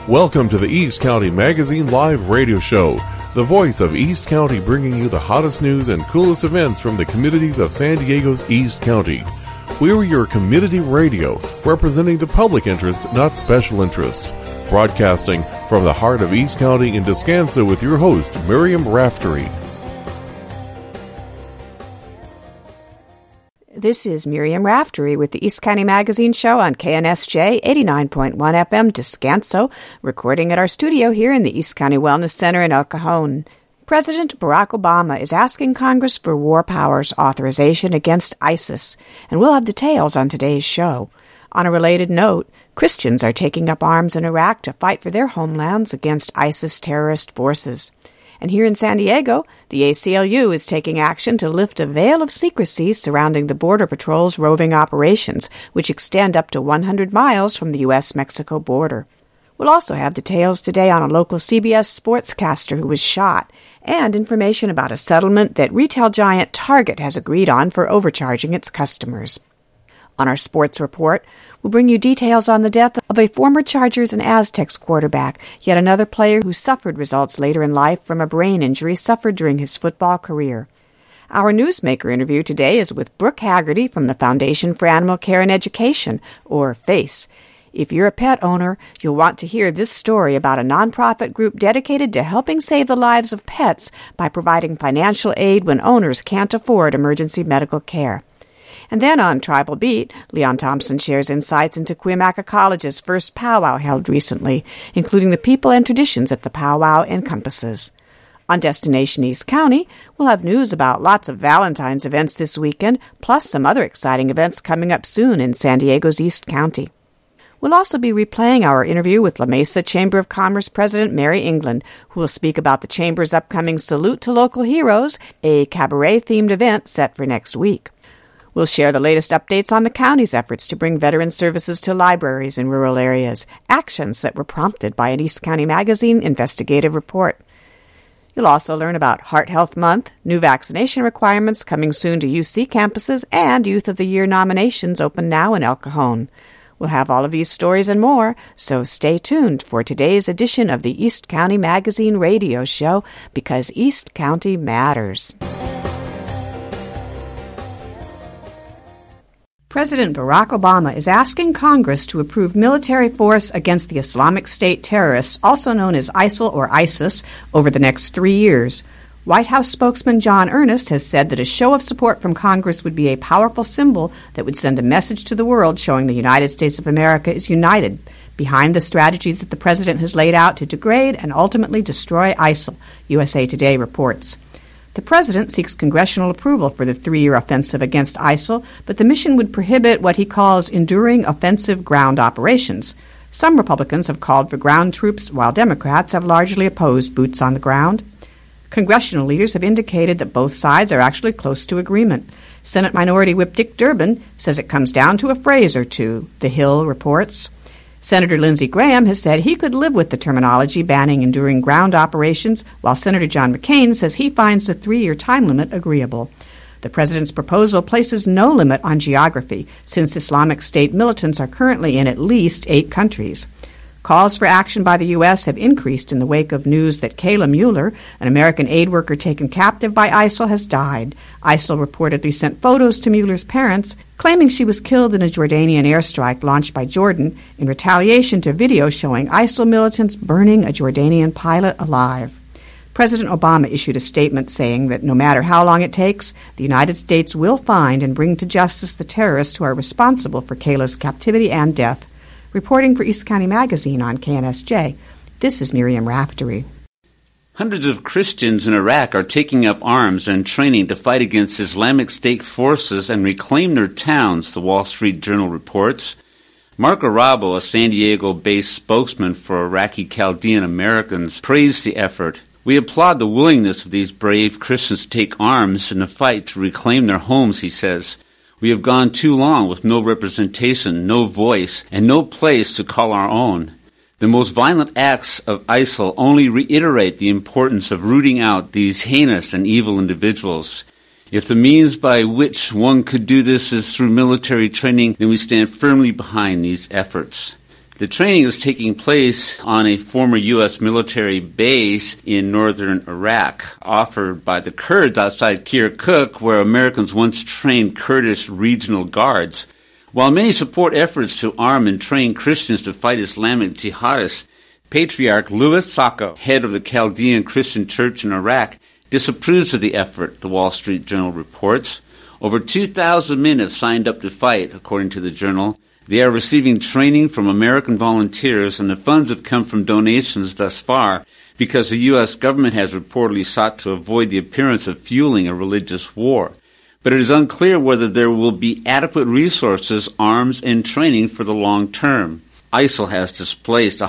Welcome to the East County Magazine Live Radio Show, the voice of East County, bringing you the hottest news and coolest events from the communities of San Diego's East County. We're your community radio, representing the public interest, not special interests. Broadcasting from the heart of East County in Descanso with your host, Miriam Raftery. This is Miriam Raftery with the East County Magazine Show on KNSJ 89.1 FM Descanso, recording at our studio here in the East County Wellness Center in El Cajon. President Barack Obama is asking Congress for war powers authorization against ISIS, and we'll have details on today's show. On a related note, Christians are taking up arms in Iraq to fight for their homelands against ISIS terrorist forces. And here in San Diego, the ACLU is taking action to lift a veil of secrecy surrounding the Border Patrol's roving operations, which extend up to 100 miles from the U.S.-Mexico border. We'll also have details today on a local CBS sportscaster who was shot, and information about a settlement that retail giant Target has agreed on for overcharging its customers. On our sports report, we'll bring you details on the death of a former Chargers and Aztecs quarterback, yet another player who suffered results later in life from a brain injury suffered during his football career. Our newsmaker interview today is with Brooke Haggerty from the Foundation for Animal Care and Education, or FACE. If you're a pet owner, you'll want to hear this story about a nonprofit group dedicated to helping save the lives of pets by providing financial aid when owners can't afford emergency medical care. And then on Tribal Beat, Leon Thompson shares insights into Cuyamaca College's first powwow held recently, including the people and traditions that the powwow encompasses. On Destination East County, we'll have news about lots of Valentine's events this weekend, plus some other exciting events coming up soon in San Diego's East County. We'll also be replaying our interview with La Mesa Chamber of Commerce President Mary England, who will speak about the Chamber's upcoming Salute to Local Heroes, a cabaret-themed event set for next week. We'll share the latest updates on the county's efforts to bring veteran services to libraries in rural areas, actions that were prompted by an East County Magazine investigative report. You'll also learn about Heart Health Month, new vaccination requirements coming soon to UC campuses, and Youth of the Year nominations open now in El Cajon. We'll have all of these stories and more, so stay tuned for today's edition of the East County Magazine Radio Show, because East County matters. President Barack Obama is asking Congress to approve military force against the Islamic State terrorists, also known as ISIL or ISIS, over the next 3 years. White House spokesman John Earnest has said that a show of support from Congress would be a powerful symbol that would send a message to the world showing the United States of America is united behind the strategy that the president has laid out to degrade and ultimately destroy ISIL, USA Today reports. The president seeks congressional approval for the 3-year offensive against ISIL, but the mission would prohibit what he calls enduring offensive ground operations. Some Republicans have called for ground troops, while Democrats have largely opposed boots on the ground. Congressional leaders have indicated that both sides are actually close to agreement. Senate Minority Whip Dick Durbin says it comes down to a phrase or two, The Hill reports. Senator Lindsey Graham has said he could live with the terminology banning enduring ground operations, while Senator John McCain says he finds the 3-year time limit agreeable. The president's proposal places no limit on geography, since Islamic State militants are currently in at least 8 countries. Calls for action by the U.S. have increased in the wake of news that Kayla Mueller, an American aid worker taken captive by ISIL, has died. ISIL reportedly sent photos to Mueller's parents, claiming she was killed in a Jordanian airstrike launched by Jordan in retaliation to video showing ISIL militants burning a Jordanian pilot alive. President Obama issued a statement saying that no matter how long it takes, the United States will find and bring to justice the terrorists who are responsible for Kayla's captivity and death. Reporting for East County Magazine on KNSJ, this is Miriam Raftery. Hundreds of Christians in Iraq are taking up arms and training to fight against Islamic State forces and reclaim their towns, the Wall Street Journal reports. Mark Arabo, a San Diego-based spokesman for Iraqi Chaldean Americans, praised the effort. We applaud the willingness of these brave Christians to take arms in the fight to reclaim their homes, he says. We have gone too long with no representation, no voice, and no place to call our own. The most violent acts of ISIL only reiterate the importance of rooting out these heinous and evil individuals. If the means by which one could do this is through military training, then we stand firmly behind these efforts. The training is taking place on a former U.S. military base in northern Iraq, offered by the Kurds outside Kirkuk, where Americans once trained Kurdish regional guards. While many support efforts to arm and train Christians to fight Islamic jihadists, Patriarch Louis Sacco, head of the Chaldean Christian Church in Iraq, disapproves of the effort, the Wall Street Journal reports. Over 2,000 men have signed up to fight, according to the journal. They are receiving training from American volunteers, and the funds have come from donations thus far because the U.S. government has reportedly sought to avoid the appearance of fueling a religious war. But it is unclear whether there will be adequate resources, arms, and training for the long term. ISIL has displaced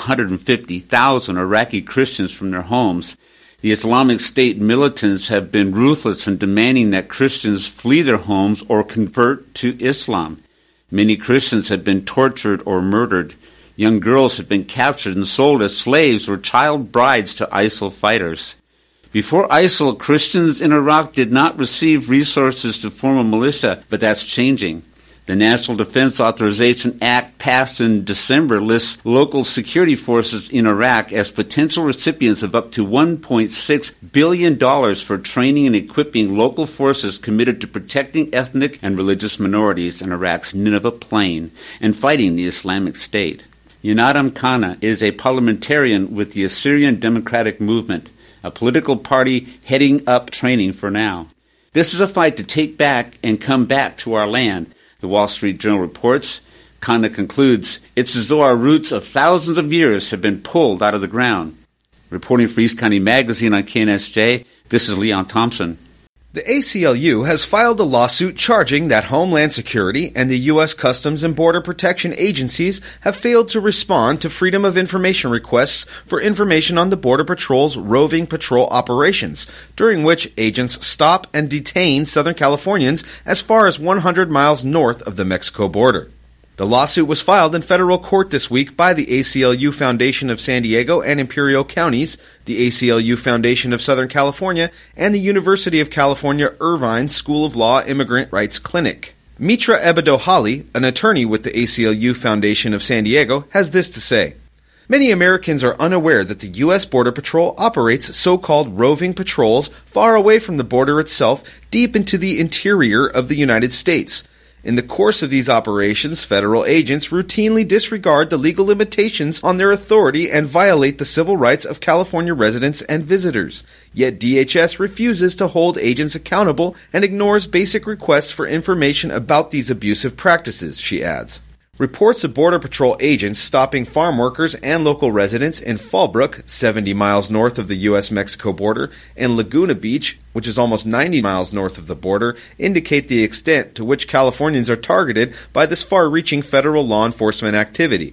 150,000 Iraqi Christians from their homes. The Islamic State militants have been ruthless in demanding that Christians flee their homes or convert to Islam. Many Christians have been tortured or murdered. Young girls have been captured and sold as slaves or child brides to ISIL fighters. Before ISIL, Christians in Iraq did not receive resources to form a militia, but that's changing. The National Defense Authorization Act passed in December lists local security forces in Iraq as potential recipients of up to $1.6 billion for training and equipping local forces committed to protecting ethnic and religious minorities in Iraq's Nineveh Plain and fighting the Islamic State. Yonadam Kana is a parliamentarian with the Assyrian Democratic Movement, a political party heading up training for now. This is a fight to take back and come back to our land. The Wall Street Journal reports. Kanda concludes, it's as though our roots of thousands of years have been pulled out of the ground. Reporting for East County Magazine on KNSJ, this is Leon Thompson. The ACLU has filed a lawsuit charging that Homeland Security and the U.S. Customs and Border Protection agencies have failed to respond to Freedom of Information requests for information on the Border Patrol's roving patrol operations, during which agents stop and detain Southern Californians as far as 100 miles north of the Mexico border. The lawsuit was filed in federal court this week by the ACLU Foundation of San Diego and Imperial Counties, the ACLU Foundation of Southern California, and the University of California Irvine School of Law Immigrant Rights Clinic. Mitra Ebedo-Hali, an attorney with the ACLU Foundation of San Diego, has this to say. Many Americans are unaware that the U.S. Border Patrol operates so-called roving patrols far away from the border itself, deep into the interior of the United States. In the course of these operations, federal agents routinely disregard the legal limitations on their authority and violate the civil rights of California residents and visitors. Yet DHS refuses to hold agents accountable and ignores basic requests for information about these abusive practices, she adds. Reports of Border Patrol agents stopping farm workers and local residents in Fallbrook, 70 miles north of the U.S.-Mexico border, and Laguna Beach, which is almost 90 miles north of the border, indicate the extent to which Californians are targeted by this far-reaching federal law enforcement activity.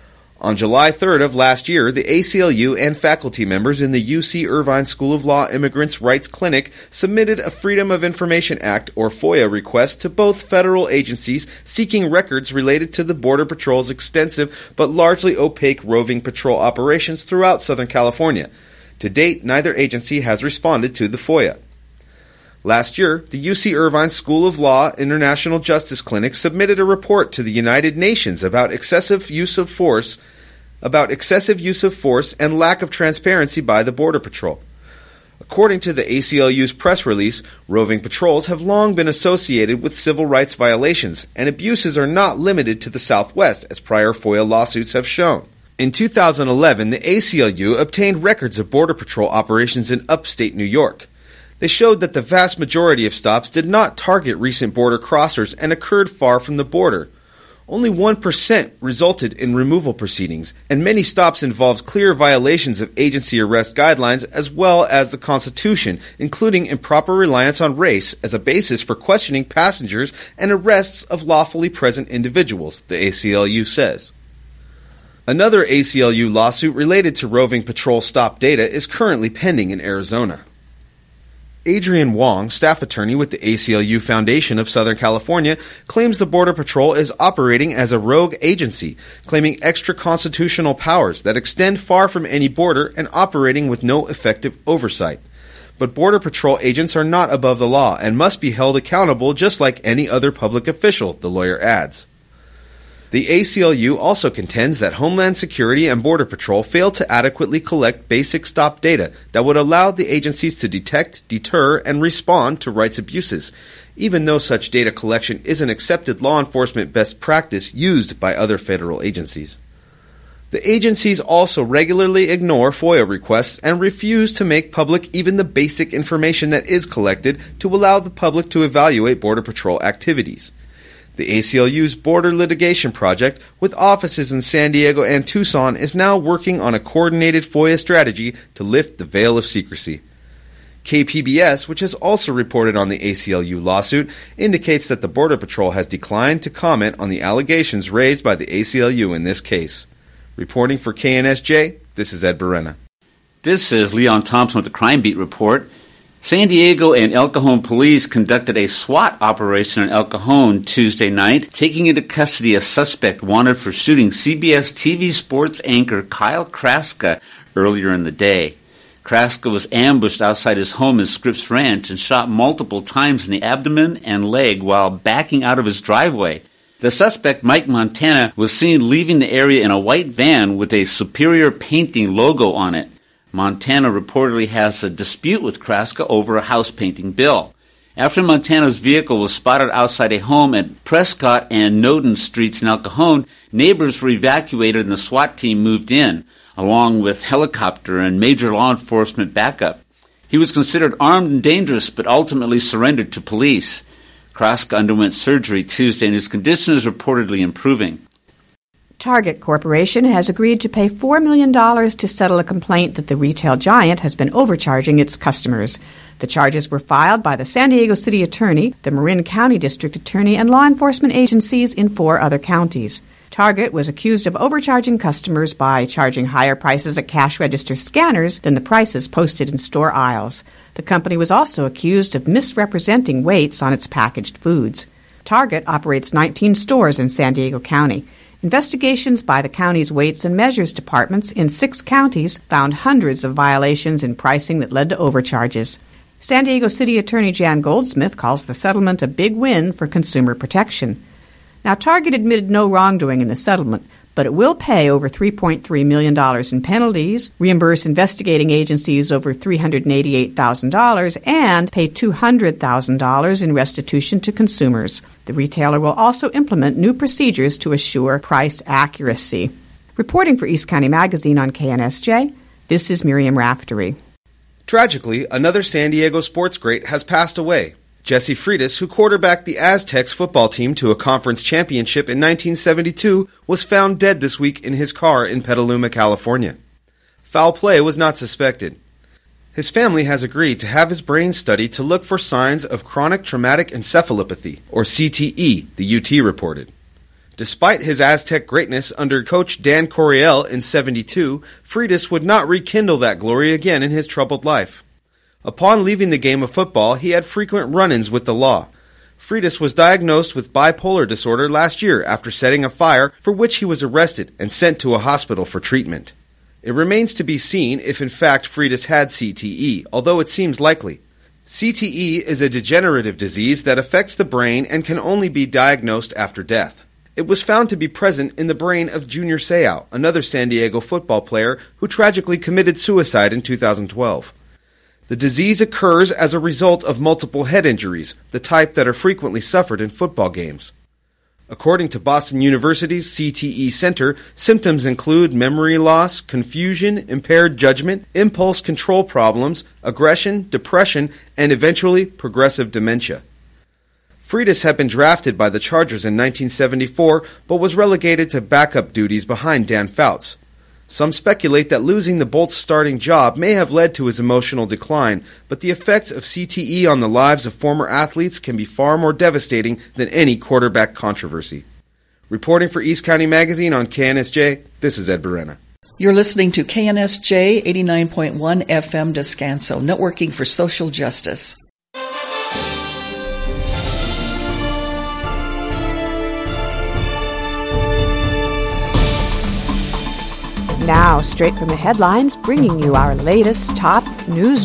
On July 3rd of last year, the ACLU and faculty members in the UC Irvine School of Law Immigrants' Rights Clinic submitted a Freedom of Information Act, or FOIA, request to both federal agencies seeking records related to the Border Patrol's extensive but largely opaque roving patrol operations throughout Southern California. To date, neither agency has responded to the FOIA. Last year, the UC Irvine School of Law International Justice Clinic submitted a report to the United Nations about excessive use of force and lack of transparency by the Border Patrol. According to the ACLU's press release, roving patrols have long been associated with civil rights violations, and abuses are not limited to the Southwest, as prior FOIA lawsuits have shown. In 2011, the ACLU obtained records of Border Patrol operations in upstate New York. They showed that the vast majority of stops did not target recent border crossers and occurred far from the border. Only 1% resulted in removal proceedings, and many stops involved clear violations of agency arrest guidelines as well as the Constitution, including improper reliance on race as a basis for questioning passengers and arrests of lawfully present individuals, the ACLU says. Another ACLU lawsuit related to roving patrol stop data is currently pending in Arizona. Adrian Wong, staff attorney with the ACLU Foundation of Southern California, claims the Border Patrol is operating as a rogue agency, claiming extra-constitutional powers that extend far from any border and operating with no effective oversight. But Border Patrol agents are not above the law and must be held accountable just like any other public official, the lawyer adds. The ACLU also contends that Homeland Security and Border Patrol failed to adequately collect basic stop data that would allow the agencies to detect, deter, and respond to rights abuses, even though such data collection is an accepted law enforcement best practice used by other federal agencies. The agencies also regularly ignore FOIA requests and refuse to make public even the basic information that is collected to allow the public to evaluate Border Patrol activities. The ACLU's Border Litigation Project, with offices in San Diego and Tucson, is now working on a coordinated FOIA strategy to lift the veil of secrecy. KPBS, which has also reported on the ACLU lawsuit, indicates that the Border Patrol has declined to comment on the allegations raised by the ACLU in this case. Reporting for KNSJ, this is Ed Berena. This is Leon Thompson with the Crime Beat Report. San Diego and El Cajon police conducted a SWAT operation in El Cajon Tuesday night, taking into custody a suspect wanted for shooting CBS TV sports anchor Kyle Kraska earlier in the day. Kraska was ambushed outside his home in Scripps Ranch and shot multiple times in the abdomen and leg while backing out of his driveway. The suspect, Mike Montana, was seen leaving the area in a white van with a Superior Painting logo on it. Montana reportedly has a dispute with Kraska over a house painting bill. After Montana's vehicle was spotted outside a home at Prescott and Noden Streets in El Cajon, neighbors were evacuated and the SWAT team moved in, along with helicopter and major law enforcement backup. He was considered armed and dangerous, but ultimately surrendered to police. Kraska underwent surgery Tuesday, and his condition is reportedly improving. Target Corporation has agreed to pay $4 million to settle a complaint that the retail giant has been overcharging its customers. The charges were filed by the San Diego City Attorney, the Marin County District Attorney, and law enforcement agencies in 4 other counties. Target was accused of overcharging customers by charging higher prices at cash register scanners than the prices posted in store aisles. The company was also accused of misrepresenting weights on its packaged foods. Target operates 19 stores in San Diego County. Investigations by the county's Weights and Measures departments in 6 counties found hundreds of violations in pricing that led to overcharges. San Diego City Attorney Jan Goldsmith calls the settlement a big win for consumer protection. Now, Target admitted no wrongdoing in the settlement, but it will pay over $3.3 million in penalties, reimburse investigating agencies over $388,000, and pay $200,000 in restitution to consumers. The retailer will also implement new procedures to assure price accuracy. Reporting for East County Magazine on KNSJ, this is Miriam Raftery. Tragically, another San Diego sports great has passed away. Jesse Freitas, who quarterbacked the Aztecs football team to a conference championship in 1972, was found dead this week in his car in Petaluma, California. Foul play was not suspected. His family has agreed to have his brain studied to look for signs of chronic traumatic encephalopathy, or CTE, the UT reported. Despite his Aztec greatness under coach Dan Coryell in 72, Freitas would not rekindle that glory again in his troubled life. Upon leaving the game of football, he had frequent run-ins with the law. Freitas was diagnosed with bipolar disorder last year after setting a fire, for which he was arrested and sent to a hospital for treatment. It remains to be seen if in fact Freitas had CTE, although it seems likely. CTE is a degenerative disease that affects the brain and can only be diagnosed after death. It was found to be present in the brain of Junior Seau, another San Diego football player who tragically committed suicide in 2012. The disease occurs as a result of multiple head injuries, the type that are frequently suffered in football games. According to Boston University's CTE Center, symptoms include memory loss, confusion, impaired judgment, impulse control problems, aggression, depression, and eventually progressive dementia. Freitas had been drafted by the Chargers in 1974, but was relegated to backup duties behind Dan Fouts. Some speculate that losing the Bolts' starting job may have led to his emotional decline, but the effects of CTE on the lives of former athletes can be far more devastating than any quarterback controversy. Reporting for East County Magazine on KNSJ, this is Ed Berena. You're listening to KNSJ 89.1 FM Descanso, networking for social justice. Now, straight from the headlines, bringing you our latest top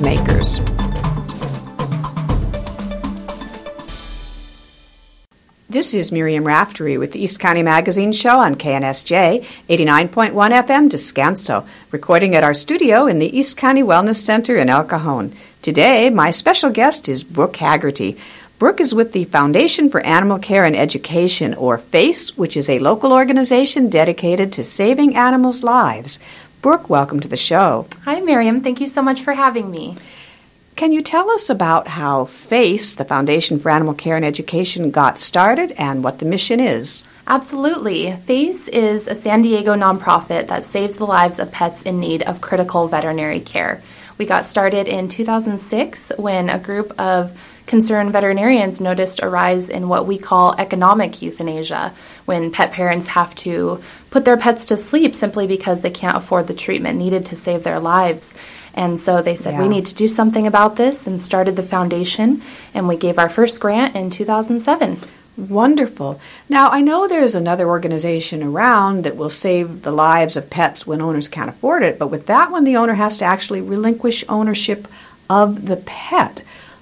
newsmakers. This is Miriam Raftery with the East County Magazine Show on KNSJ 89.1 FM Descanso, recording at our studio in the East County Wellness Center in El Cajon. Today, my special guest is Brooke Haggerty. Brooke is with the Foundation for Animal Care and Education, or FACE, which is a local organization dedicated to saving animals' lives. Brooke, welcome to the show. Hi, Miriam. Thank you so much for having me. Can you tell us about how FACE, the Foundation for Animal Care and Education, got started and what the mission is? Absolutely. FACE is a San Diego nonprofit that saves the lives of pets in need of critical veterinary care. We got started in 2006 when a group of concerned veterinarians noticed a rise in what we call economic euthanasia, when pet parents have to put their pets to sleep simply because they can't afford the treatment needed to save their lives. And so they said, we need to do something about this, and started the foundation, and we gave our first grant in 2007. Wonderful. Now, I know there's another organization around that will save the lives of pets when owners can't afford it, but with that one, the owner has to actually relinquish ownership of the pet.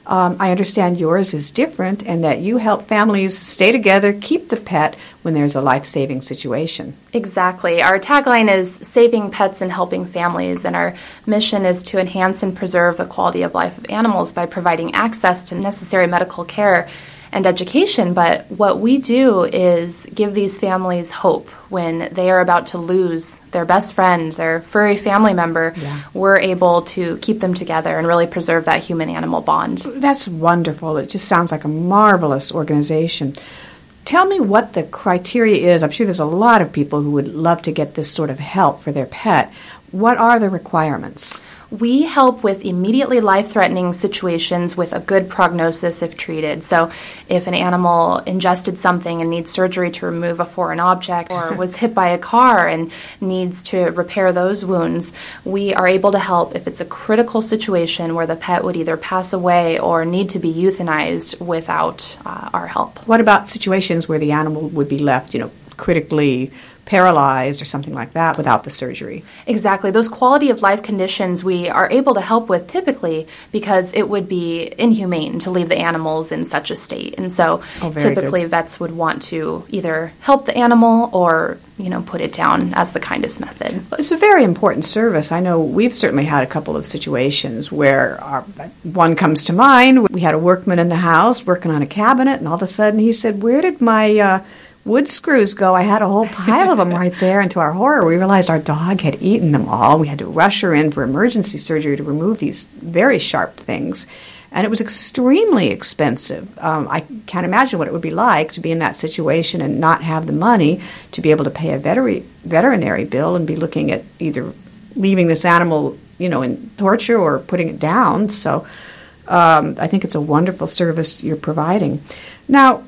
I understand yours is different, and that you help families stay together, keep the pet when there's a life-saving situation. Exactly. Our tagline is saving pets and helping families, and our mission is to enhance and preserve the quality of life of animals by providing access to necessary medical care and education. But what we do is give these families hope when they are about to lose their best friend, their furry family member. We're able to keep them together and really preserve that human-animal bond. That's wonderful. It just sounds like a marvelous organization. Tell me what the criteria is. I'm sure there's a lot of people who would love to get this sort of help for their pet. What are the requirements? We help with immediately life-threatening situations with a good prognosis if treated. So if an animal ingested something and needs surgery to remove a foreign object, or was hit by a car and needs to repair those wounds, we are able to help if it's a critical situation where the pet would either pass away or need to be euthanized without our help. What about situations where the animal would be left, critically paralyzed or something like that without the surgery? Exactly. Those quality of life conditions we are able to help with typically, because it would be inhumane to leave the animals in such a state. And so typically vets would want to either help the animal or, put it down as the kindest method. Well, it's a very important service. I know we've certainly had a couple of situations where one comes to mind. We had a workman in the house working on a cabinet, and all of a sudden he said, "Where did my wood screws go?" I had a whole pile of them right there, and to our horror, we realized our dog had eaten them all. We had to rush her in for emergency surgery to remove these very sharp things, and it was extremely expensive. I can't imagine what it would be like to be in that situation and not have the money to be able to pay a veterinary bill and be looking at either leaving this animal, in torture or putting it down. So I think it's a wonderful service you're providing. Now,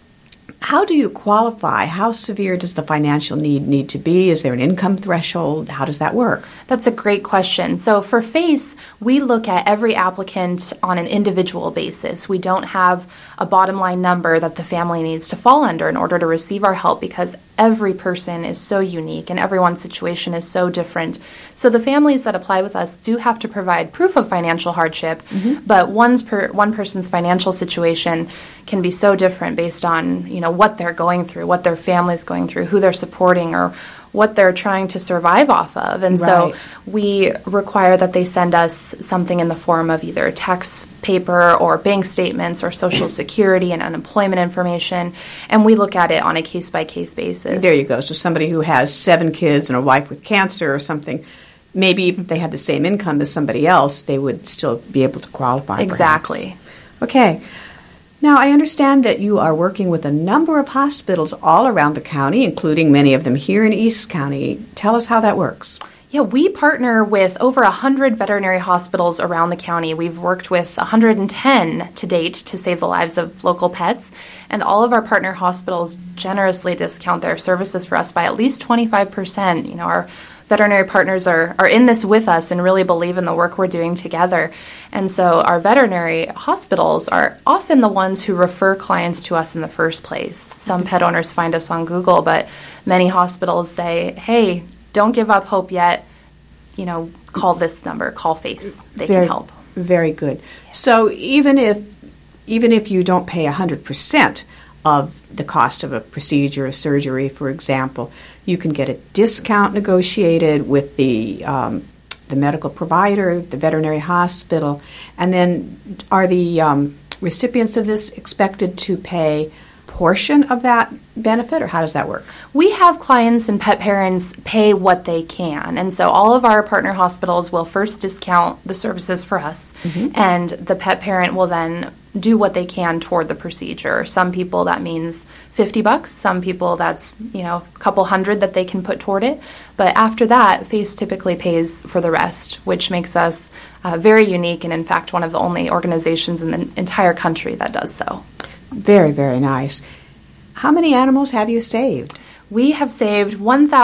how do you qualify? How severe does the financial need to be? Is there an income threshold? How does that work? That's a great question. So for FACE, we look at every applicant on an individual basis. We don't have a bottom line number that the family needs to fall under in order to receive our help, because every person is so unique and everyone's situation is so different. So the families that apply with us do have to provide proof of financial hardship, but one person's financial situation can be so different based on, what they're going through, what their family's going through, who they're supporting, or what they're trying to survive off of. And so we require that they send us something in the form of either tax paper or bank statements or Social Security and unemployment information, and we look at it on a case-by-case basis. There you go. So somebody who has 7 kids and a wife with cancer or something, maybe even if they had the same income as somebody else, they would still be able to qualify. Exactly. Perhaps. Okay. Now, I understand that you are working with a number of hospitals all around the county, including many of them here in East County. Tell us how that works. Yeah, we partner with over 100 veterinary hospitals around the county. We've worked with 110 to date to save the lives of local pets, and all of our partner hospitals generously discount their services for us by at least 25%. Our veterinary partners are in this with us and really believe in the work we're doing together. And so our veterinary hospitals are often the ones who refer clients to us in the first place. Some pet owners find us on Google, but many hospitals say, hey, don't give up hope yet. Call this number, call FACE. They can help. Very good. So even if you don't pay 100% of the cost of a procedure, a surgery, for example. You can get a discount negotiated with the medical provider, the veterinary hospital, and then are the recipients of this expected to pay portion of that benefit, or how does that work? We have clients and pet parents pay what they can, and so all of our partner hospitals will first discount the services for us, and the pet parent will then do what they can toward the procedure. Some people that means $50, some people that's a couple hundred that they can put toward it, but after that, FACE typically pays for the rest, which makes us very unique, and in fact one of the only organizations in the entire country that does so. Very, very nice. How many animals have you saved? We have saved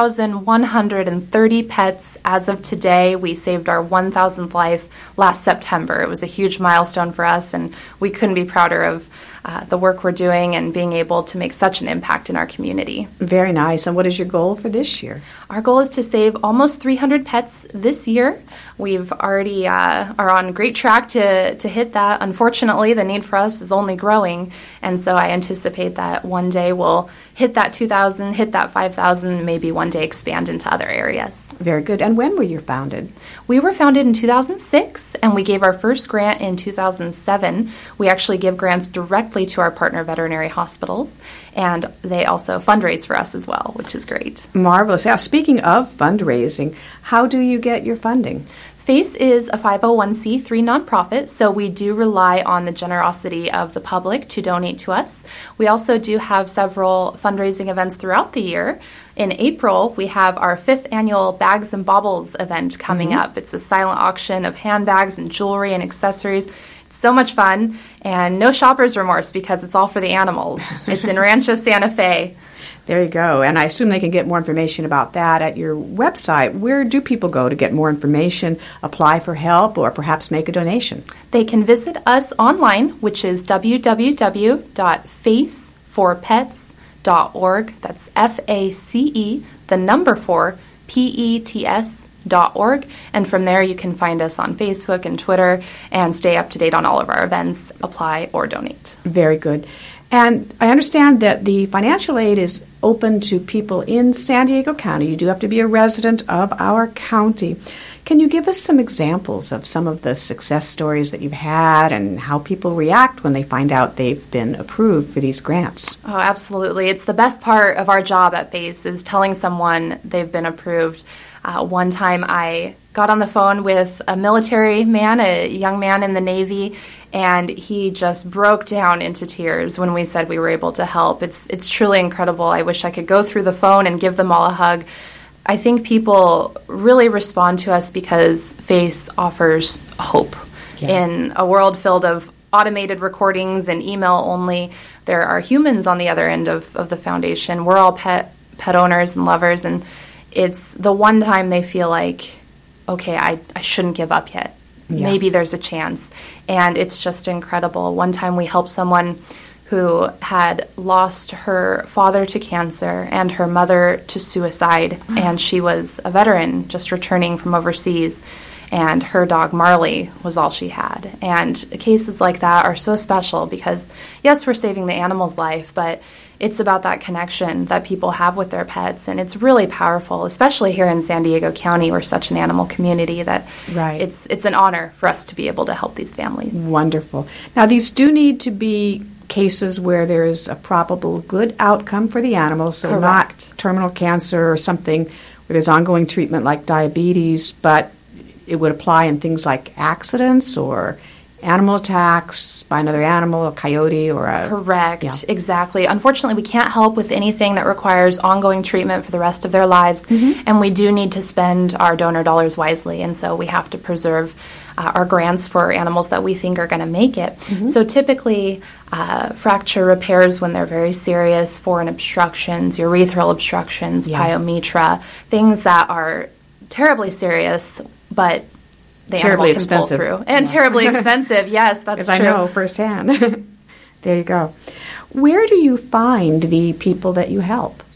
1,130 pets as of today. We saved our 1,000th life last September. It was a huge milestone for us, and we couldn't be prouder of the work we're doing and being able to make such an impact in our community. Very nice. And what is your goal for this year? Our goal is to save almost 300 pets this year. We've already are on great track to hit that. Unfortunately, the need for us is only growing, and so I anticipate that one day we'll hit that 2,000, hit that 5,000, maybe one day expand into other areas. Very good. And when were you founded? We were founded in 2006, and we gave our first grant in 2007. We actually give grants directly to our partner veterinary hospitals, and they also fundraise for us as well, which is great. Marvelous. Now, speaking of fundraising, how do you get your funding? FACE is a 501c3 nonprofit, so we do rely on the generosity of the public to donate to us. We also do have several fundraising events throughout the year. In April, we have our 5th annual Bags and Baubles event coming up. It's a silent auction of handbags and jewelry and accessories. It's so much fun, and no shopper's remorse because it's all for the animals. It's in Rancho Santa Fe. There you go. And I assume they can get more information about that at your website. Where do people go to get more information, apply for help, or perhaps make a donation? They can visit us online, which is www.faceforpets.org. That's FACE, the number 4, PETS.org. And from there, you can find us on Facebook and Twitter and stay up to date on all of our events, apply, or donate. Very good. And I understand that the financial aid is open to people in San Diego County. You do have to be a resident of our county. Can you give us some examples of some of the success stories that you've had and how people react when they find out they've been approved for these grants? Oh, absolutely. It's the best part of our job at FACE is telling someone they've been approved. One time I got on the phone with a military man, a young man in the Navy, and he just broke down into tears when we said we were able to help. It's truly incredible. I wish I could go through the phone and give them all a hug. I think people really respond to us because FACE offers hope. Yeah. In a world filled of automated recordings and email only, there are humans on the other end of the foundation. We're all pet owners and lovers, and it's the one time they feel like, okay, I shouldn't give up yet. Yeah. Maybe there's a chance. And it's just incredible. One time we helped someone who had lost her father to cancer and her mother to suicide. And she was a veteran just returning from overseas. And her dog Marley was all she had. And cases like that are so special because, yes, we're saving the animal's life, but it's about that connection that people have with their pets, and it's really powerful, especially here in San Diego County. We're such an animal community that it's an honor for us to be able to help these families. Wonderful. Now, these do need to be cases where there's a probable good outcome for the animal, so Correct. Not terminal cancer or something where there's ongoing treatment like diabetes, but it would apply in things like accidents or animal attacks by another animal, a coyote or a... Correct, yeah. Exactly. Unfortunately, we can't help with anything that requires ongoing treatment for the rest of their lives, and we do need to spend our donor dollars wisely, and so we have to preserve our grants for animals that we think are going to make it. So typically, fracture repairs when they're very serious, foreign obstructions, urethral obstructions, pyometra, things that are terribly serious, but the terribly animal can expensive. Pull through. And terribly expensive, yes, that's true. I know firsthand. There you go. Where do you find the people that you help?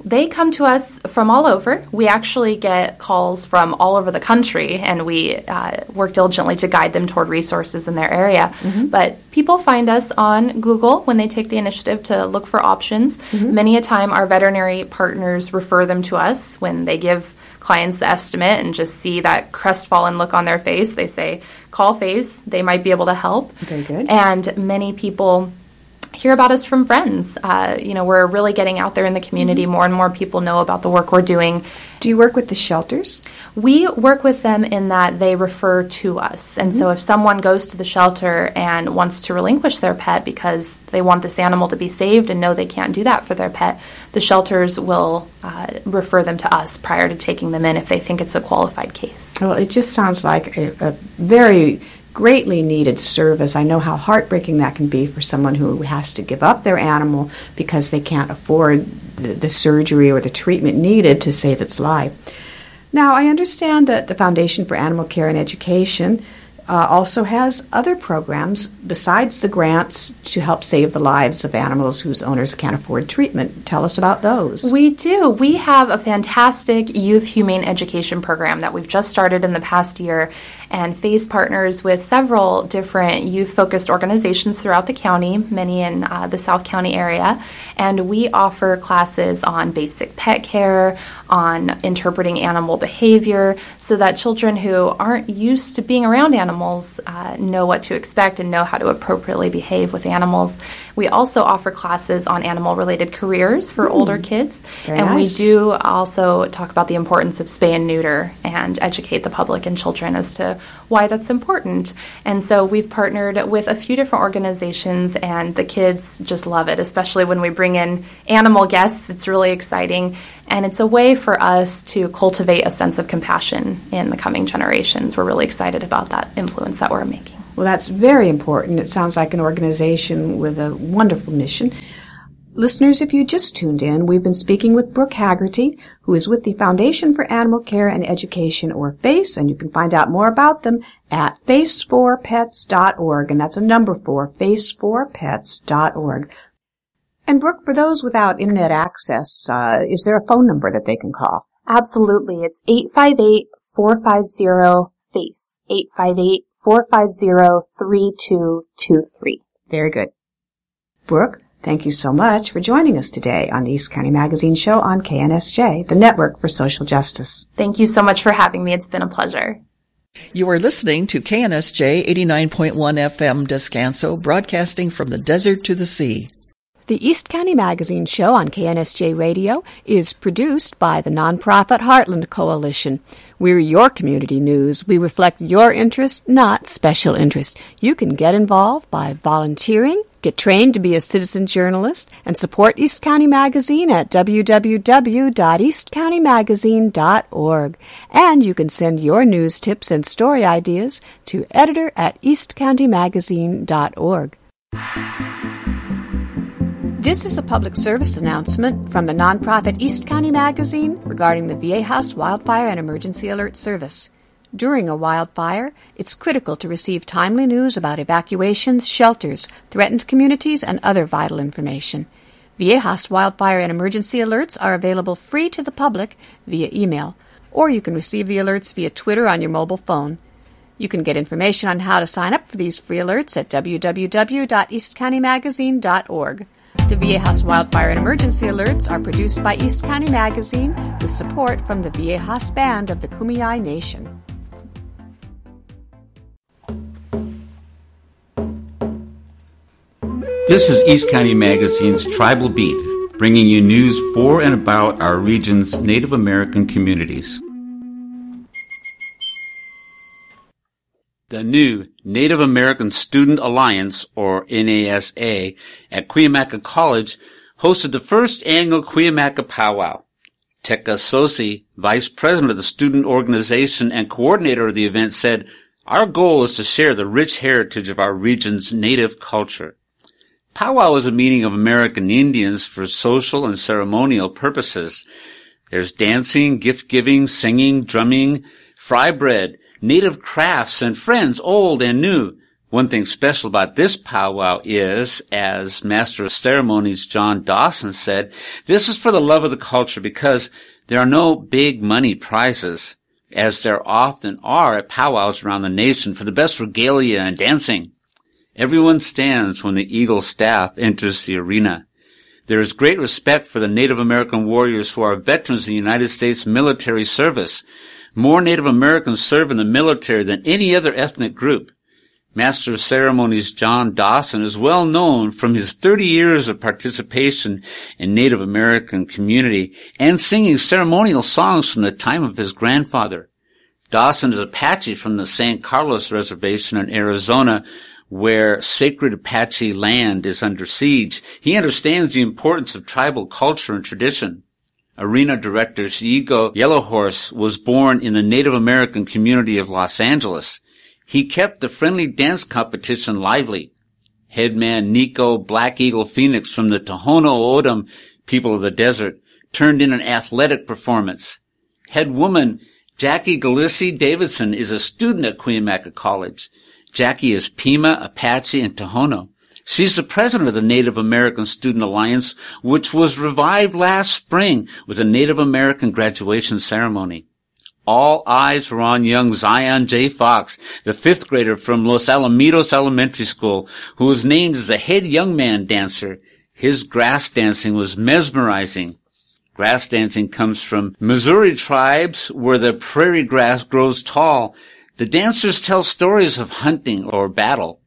They come to us from all over. We actually get calls from all over the country, and we work diligently to guide them toward resources in their area. Mm-hmm. But people find us on Google when they take the initiative to look for options. Mm-hmm. Many a time, our veterinary partners refer them to us when they give clients the estimate and just see that crestfallen look on their face. They say, call FACE. They might be able to help. Very good. And many people hear about us from friends. We're really getting out there in the community. Mm-hmm. More and more people know about the work we're doing. Do you work with the shelters? We work with them in that they refer to us. And so if someone goes to the shelter and wants to relinquish their pet because they want this animal to be saved and know they can't do that for their pet, the shelters will refer them to us prior to taking them in if they think it's a qualified case. Well, it just sounds like a very greatly needed service. I know how heartbreaking that can be for someone who has to give up their animal because they can't afford the surgery or the treatment needed to save its life. Now, I understand that the Foundation for Animal Care and Education also has other programs besides the grants to help save the lives of animals whose owners can't afford treatment. Tell us about those. We do. We have a fantastic youth humane education program that we've just started in the past year, and FACE partners with several different youth-focused organizations throughout the county, many in the South County area, and we offer classes on basic pet care, on interpreting animal behavior, so that children who aren't used to being around animals know what to expect and know how to appropriately behave with animals. We also offer classes on animal-related careers for older kids, and nice. We do also talk about the importance of spay and neuter and educate the public and children as to why that's important. And so we've partnered with a few different organizations, and the kids just love it, especially when we bring in animal guests. It's really exciting, and it's a way for us to cultivate a sense of compassion in the coming generations. We're really excited about that influence that we're making. Well, that's very important. It sounds like an organization with a wonderful mission. Listeners, if you just tuned in, we've been speaking with Brooke Haggerty, who is with the Foundation for Animal Care and Education, or FACE, and you can find out more about them at face4pets.org, and that's a number 4, face4pets.org. And Brooke, for those without internet access, is there a phone number that they can call? Absolutely. It's 858-450-FACE, 858-450-3223. Very good. Brooke, thank you so much for joining us today on the East County Magazine Show on KNSJ, the Network for Social Justice. Thank you so much for having me. It's been a pleasure. You are listening to KNSJ 89.1 FM Descanso, broadcasting from the desert to the sea. The East County Magazine Show on KNSJ Radio is produced by the nonprofit Heartland Coalition. We're your community news. We reflect your interest, not special interest. You can get involved by volunteering, get trained to be a citizen journalist, and support East County Magazine at www.eastcountymagazine.org. And you can send your news tips and story ideas to editor@eastcountymagazine.org. This is a public service announcement from the nonprofit East County Magazine regarding the Viejas Wildfire and Emergency Alert Service. During a wildfire, it's critical to receive timely news about evacuations, shelters, threatened communities, and other vital information. Viejas Wildfire and Emergency Alerts are available free to the public via email, or you can receive the alerts via Twitter on your mobile phone. You can get information on how to sign up for these free alerts at www.eastcountymagazine.org. The Viejas Wildfire and Emergency Alerts are produced by East County Magazine with support from the Viejas Band of the Kumeyaay Nation. This is East County Magazine's Tribal Beat, bringing you news for and about our region's Native American communities. The new Native American Student Alliance, or NASA, at Cuyamaca College hosted the first annual Cuyamaca Powwow. Tekka Sosi, vice president of the student organization and coordinator of the event, said, "Our goal is to share the rich heritage of our region's Native culture." Powwow is a meeting of American Indians for social and ceremonial purposes. There's dancing, gift-giving, singing, drumming, fry bread, Native crafts, and friends old and new. One thing special about this powwow is, as Master of Ceremonies John Dawson said, this is for the love of the culture because there are no big money prizes, as there often are at powwows around the nation for the best regalia and dancing. Everyone stands when the Eagle staff enters the arena. There is great respect for the Native American warriors who are veterans of the United States military service. More Native Americans serve in the military than any other ethnic group. Master of Ceremonies John Dawson is well known from his 30 years of participation in Native American community and singing ceremonial songs from the time of his grandfather. Dawson is Apache from the San Carlos Reservation in Arizona, where sacred Apache land is under siege. He understands the importance of tribal culture and tradition. Arena director Shigo Yellowhorse was born in the Native American community of Los Angeles. He kept the friendly dance competition lively. Headman Nico Black Eagle Phoenix from the Tohono O'odham people of the desert turned in an athletic performance. Head woman Jackie Galissi Davidson is a student at Cuyamaca College. Jackie is Pima, Apache, and Tohono. She's the president of the Native American Student Alliance, which was revived last spring with a Native American graduation ceremony. All eyes were on young Zion J. Fox, the fifth grader from Los Alamitos Elementary School, who was named as the head young man dancer. His grass dancing was mesmerizing. Grass dancing comes from Missouri tribes where the prairie grass grows tall. The dancers tell stories of hunting or battle.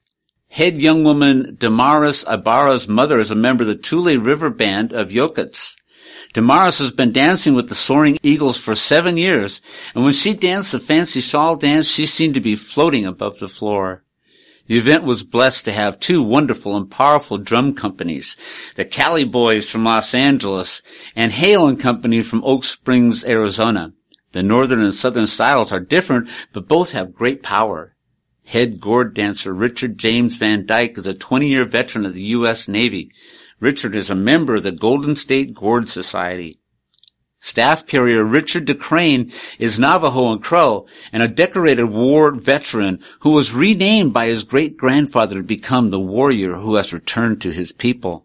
Head young woman Damaris Ibarra's mother is a member of the Tule River Band of Yokuts. Damaris has been dancing with the Soaring Eagles for 7 years, and when she danced the fancy shawl dance, she seemed to be floating above the floor. The event was blessed to have two wonderful and powerful drum companies, the Cali Boys from Los Angeles and Hale and Company from Oak Springs, Arizona. The northern and southern styles are different, but both have great power. Head gourd dancer Richard James Van Dyke is a 20-year veteran of the U.S. Navy. Richard is a member of the Golden State Gourd Society. Staff carrier Richard DeCrane is Navajo and Crow and a decorated war veteran who was renamed by his great-grandfather to become the warrior who has returned to his people.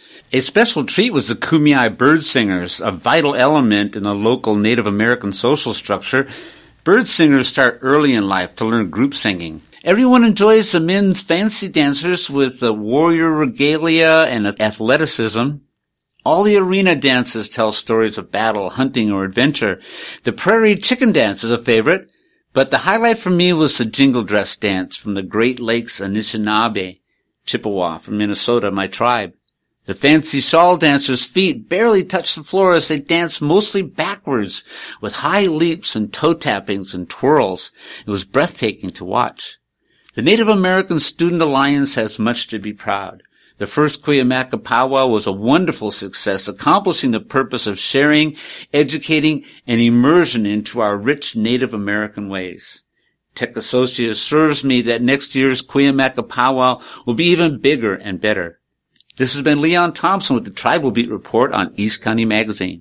A special treat was the Kumeyaay bird singers, a vital element in the local Native American social structure. Bird singers start early in life to learn group singing. Everyone enjoys the men's fancy dancers with the warrior regalia and athleticism. All the arena dances tell stories of battle, hunting, or adventure. The prairie chicken dance is a favorite, but the highlight for me was the jingle dress dance from the Great Lakes Anishinaabe, Chippewa from Minnesota, my tribe. The fancy shawl dancers' feet barely touch the floor as they dance mostly backwards with high leaps and toe tappings and twirls. It was breathtaking to watch. The Native American Student Alliance has much to be proud. The first Cuyamaca powwow was a wonderful success, accomplishing the purpose of sharing, educating, and immersion into our rich Native American ways. Tech Associate assures me that next year's Cuyamaca powwow will be even bigger and better. This has been Leon Thompson with the Tribal Beat Report on East County Magazine.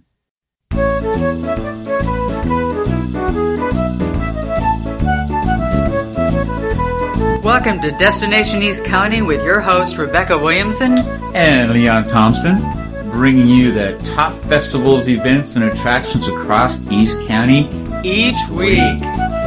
Welcome to Destination East County with your host, Rebecca Williamson and Leon Thompson, bringing you the top festivals, events, and attractions across East County each week.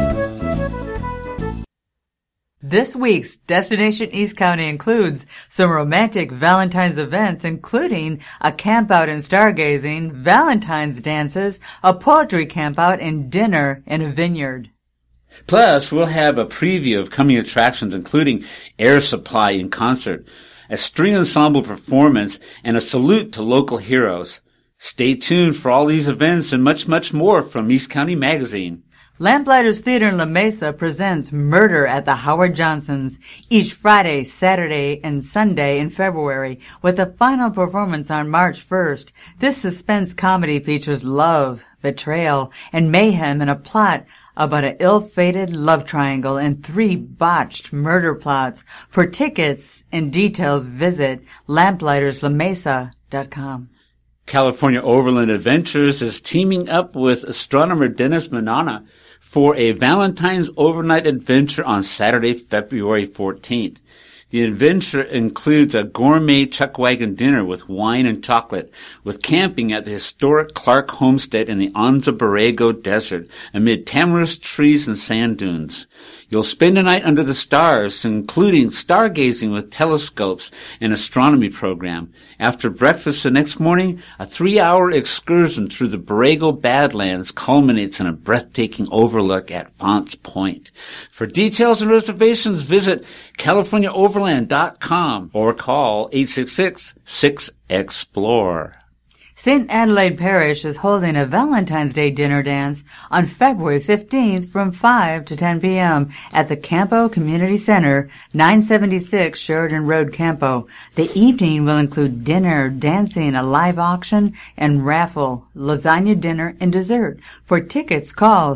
This week's Destination East County includes some romantic Valentine's events, including a campout and stargazing, Valentine's dances, a poetry campout, and dinner in a vineyard. Plus, we'll have a preview of coming attractions, including Air Supply in concert, a string ensemble performance, and a salute to local heroes. Stay tuned for all these events and much, much more from East County Magazine. Lamplighters Theater in La Mesa presents Murder at the Howard Johnsons each Friday, Saturday, and Sunday in February, with a final performance on March 1st. This suspense comedy features love, betrayal, and mayhem in a plot about an ill-fated love triangle and 3 botched murder plots. For tickets and details, visit lamplighterslaMesa.com. California Overland Adventures is teaming up with astronomer Dennis Manana for a Valentine's overnight adventure on Saturday, February 14th. The adventure includes a gourmet chuck wagon dinner with wine and chocolate, with camping at the historic Clark homestead in the Anza Borrego Desert amid tamarisk trees and sand dunes. You'll spend a night under the stars, including stargazing with telescopes and astronomy program. After breakfast the next morning, a 3-hour excursion through the Borrego Badlands culminates in a breathtaking overlook at Fonts Point. For details and reservations, visit CaliforniaOverland.com or call 866-6EXPLORE. St. Adelaide Parish is holding a Valentine's Day dinner dance on February 15th from 5 to 10 p.m. at the Campo Community Center, 976 Sheridan Road, Campo. The evening will include dinner, dancing, a live auction, and raffle, lasagna dinner, and dessert. For tickets, call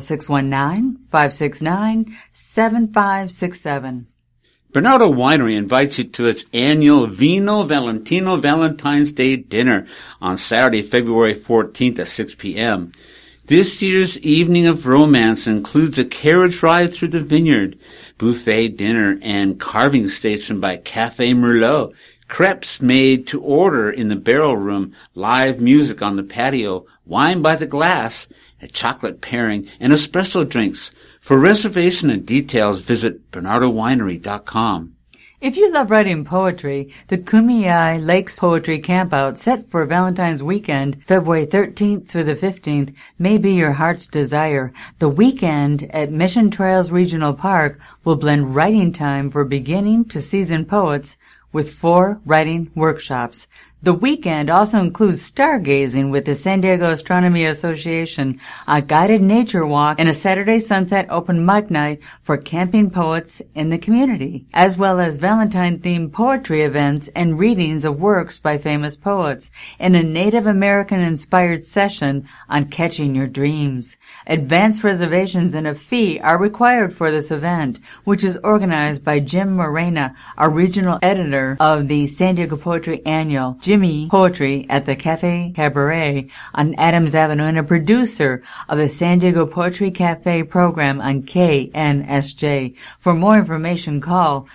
619-569-7567. Bernardo Winery invites you to its annual Vino Valentino Valentine's Day dinner on Saturday, February 14th at 6 p.m. This year's Evening of Romance includes a carriage ride through the vineyard, buffet dinner, and carving station by Café Merlot, crepes made to order in the barrel room, live music on the patio, wine by the glass, a chocolate pairing, and espresso drinks. For reservation and details, visit BernardoWinery.com. If you love writing poetry, the Kumeyaay Lakes Poetry Campout set for Valentine's weekend, February 13th through the 15th, may be your heart's desire. The weekend at Mission Trails Regional Park will blend writing time for beginning to seasoned poets with 4 writing workshops. The weekend also includes stargazing with the San Diego Astronomy Association, a guided nature walk, and a Saturday sunset open mic night for camping poets in the community, as well as Valentine-themed poetry events and readings of works by famous poets, and a Native American-inspired session on catching your dreams. Advance reservations and a fee are required for this event, which is organized by Jim Morena, a regional editor of the San Diego Poetry Annual, Jimmy Poetry at the Cafe Cabaret on Adams Avenue, and a producer of the San Diego Poetry Cafe program on KNSJ. For more information, call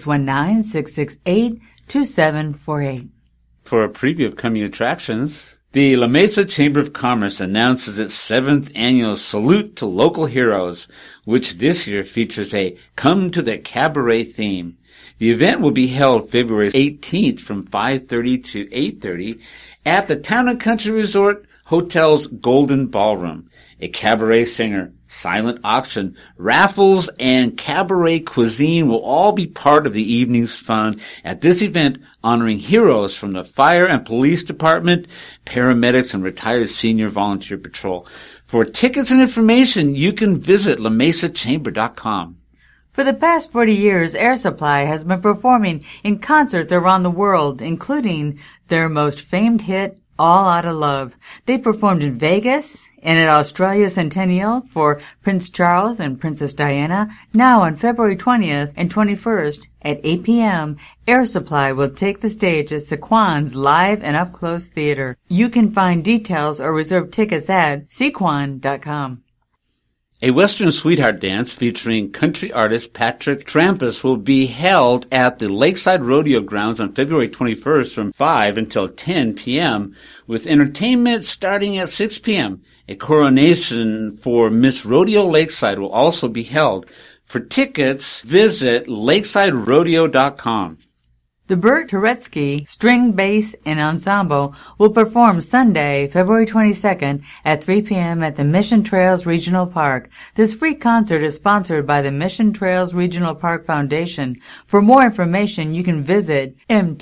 619-668-2748. For a preview of coming attractions, the La Mesa Chamber of Commerce announces its 7th annual Salute to Local Heroes, which this year features a Come to the Cabaret theme. The event will be held February 18th from 5:30 to 8:30 at the Town & Country Resort Hotel's Golden Ballroom. A cabaret singer, silent auction, raffles, and cabaret cuisine will all be part of the evening's fun at this event honoring heroes from the Fire and Police Department, paramedics, and retired senior volunteer patrol. For tickets and information, you can visit lamesachamber.com. For the past 40 years, Air Supply has been performing in concerts around the world, including their most famed hit, All Outta Love. They performed in Vegas and at Australia Centennial for Prince Charles and Princess Diana. Now on February 20th and 21st at 8 p.m., Air Supply will take the stage at Sequan's Live and Up Close Theater. You can find details or reserve tickets at sequan.com. A Western Sweetheart dance featuring country artist Patrick Trampus will be held at the Lakeside Rodeo Grounds on February 21st from 5 until 10 p.m. with entertainment starting at 6 p.m. A coronation for Miss Rodeo Lakeside will also be held. For tickets, visit lakesiderodeo.com. The Bert Turetsky String, Bass, and Ensemble will perform Sunday, February 22nd at 3 p.m. at the Mission Trails Regional Park. This free concert is sponsored by the Mission Trails Regional Park Foundation. For more information, you can visit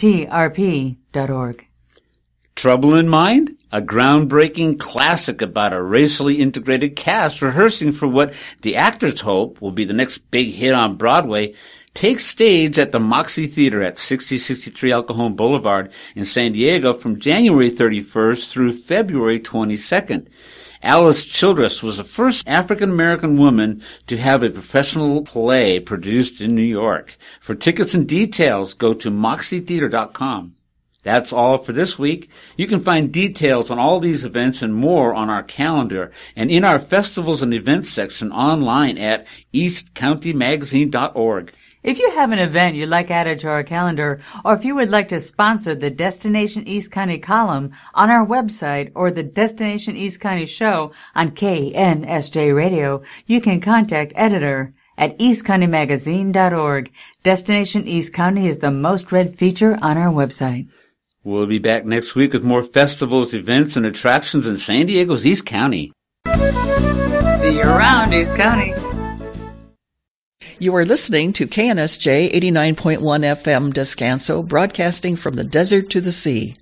mtrp.org. Trouble in Mind? A groundbreaking classic about a racially integrated cast rehearsing for what the actors hope will be the next big hit on Broadway takes stage at the Moxie Theater at 6063 El Cajon Boulevard in San Diego from January 31st through February 22nd. Alice Childress was the first African-American woman to have a professional play produced in New York. For tickets and details, go to moxietheater.com. That's all for this week. You can find details on all these events and more on our calendar and in our festivals and events section online at eastcountymagazine.org. If you have an event you'd like added to our calendar, or if you would like to sponsor the Destination East County column on our website or the Destination East County show on KNSJ Radio, you can contact editor at eastcountymagazine.org. Destination East County is the most read feature on our website. We'll be back next week with more festivals, events, and attractions in San Diego's East County. See you around, East County. You are listening to KNSJ 89.1 FM Descanso, broadcasting from the desert to the sea.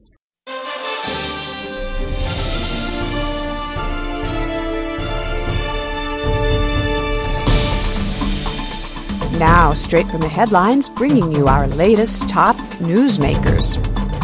Now, straight from the headlines, bringing you our latest top newsmakers.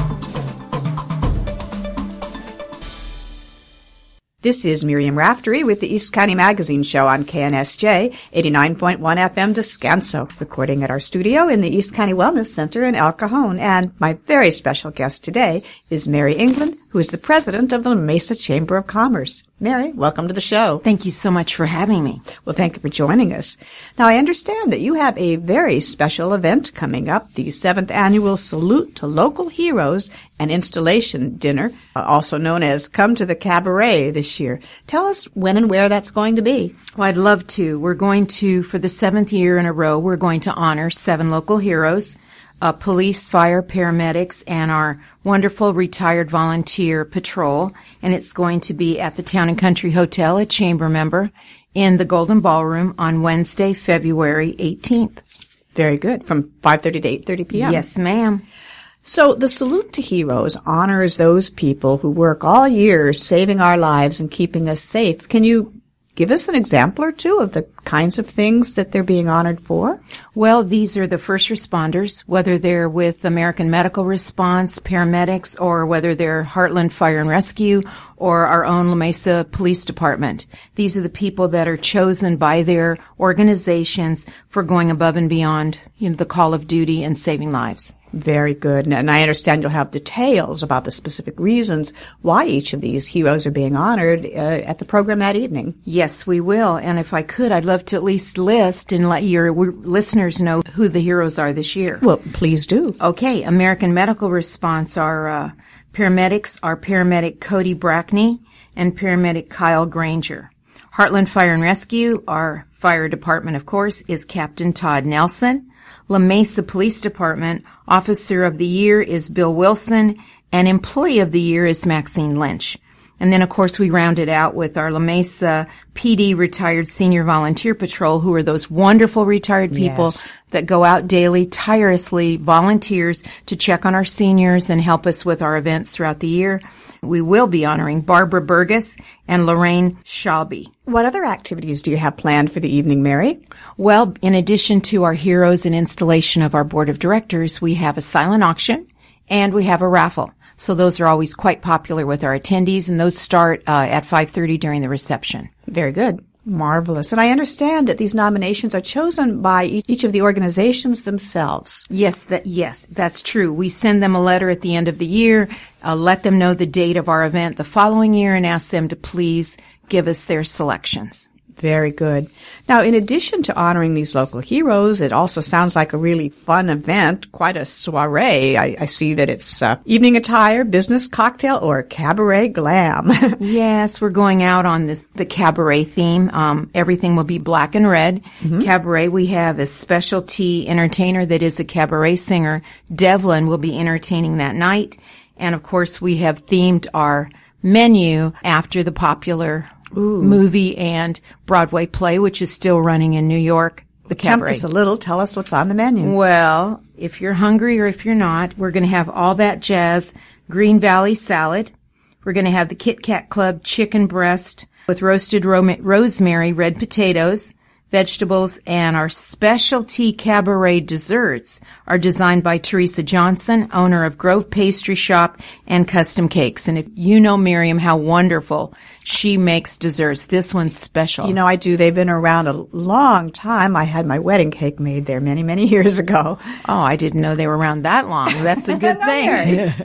This is Miriam Raftery with the East County Magazine Show on KNSJ 89.1 FM Descanso, recording at our studio in the East County Wellness Center in El Cajon. And my very special guest today is Mary England, who is the president of the La Mesa Chamber of Commerce. Mary, welcome to the show. Thank you so much for having me. Well, thank you for joining us. Now, I understand that you have a very special event coming up, the 7th Annual Salute to Local Heroes and Installation Dinner, also known as Come to the Cabaret this year. Tell us when and where that's going to be. Well, I'd love to. We're going to, for the 7th year in a row, we're going to honor 7 local heroes, police, fire, paramedics, and our wonderful retired volunteer patrol. And it's going to be at the Town and Country Hotel, a chamber member, in the Golden Ballroom on Wednesday, February 18th. Very good. From 5:30 to 8:30 p.m. Yes, ma'am. So the Salute to Heroes honors those people who work all year saving our lives and keeping us safe. Can you give us an example or two of the kinds of things that they're being honored for? Well, these are the first responders, whether they're with American Medical Response, paramedics, or whether they're Heartland Fire and Rescue or our own La Mesa Police Department. These are the people that are chosen by their organizations for going above and beyond, the call of duty and saving lives. Very good. And I understand you'll have details about the specific reasons why each of these heroes are being honored at the program that evening. Yes, we will. And if I could, I'd love to at least list and let your listeners know who the heroes are this year. Well, please do. Okay. American Medical Response, our paramedics are paramedic Cody Brackney and paramedic Kyle Granger. Heartland Fire and Rescue, our fire department, of course, is Captain Todd Nelson. La Mesa Police Department, Officer of the Year is Bill Wilson, and Employee of the Year is Maxine Lynch. And then, of course, we round it out with our La Mesa PD Retired Senior Volunteer Patrol, who are those wonderful retired people that go out daily, tirelessly, volunteers to check on our seniors and help us with our events throughout the year. We will be honoring Barbara Burgess and Lorraine Shalby. What other activities do you have planned for the evening, Mary? Well, in addition to our heroes and installation of our board of directors, we have a silent auction and we have a raffle. So those are always quite popular with our attendees, and those start at 5:30 during the reception. Very good. Marvelous. And I understand that these nominations are chosen by each of the organizations themselves. Yes, that's true. We send them a letter at the end of the year, let them know the date of our event the following year, and ask them to please give us their selections. Very good. Now, in addition to honoring these local heroes, it also sounds like a really fun event, quite a soiree. I see that it's evening attire, business cocktail, or cabaret glam. Yes, we're going out on the cabaret theme. Everything will be black and red. Mm-hmm. Cabaret, we have a specialty entertainer that is a cabaret singer. Devlin will be entertaining that night. And, of course, we have themed our menu after the popular movie and Broadway play, which is still running in New York, The Cabaret. Tempt us a little. Tell us what's on the menu. Well, if you're hungry or if you're not, we're going to have All That Jazz Green Valley salad. We're going to have the Kit Kat Club chicken breast with roasted rosemary, red potatoes, vegetables, and our specialty cabaret desserts are designed by Teresa Johnson, owner of Grove Pastry Shop and Custom Cakes. And if you know Miriam, how wonderful she makes desserts, this one's special. You know, I do. They've been around a long time. I had my wedding cake made there many, many years ago. Oh, I didn't know they were around that long. That's a good thing.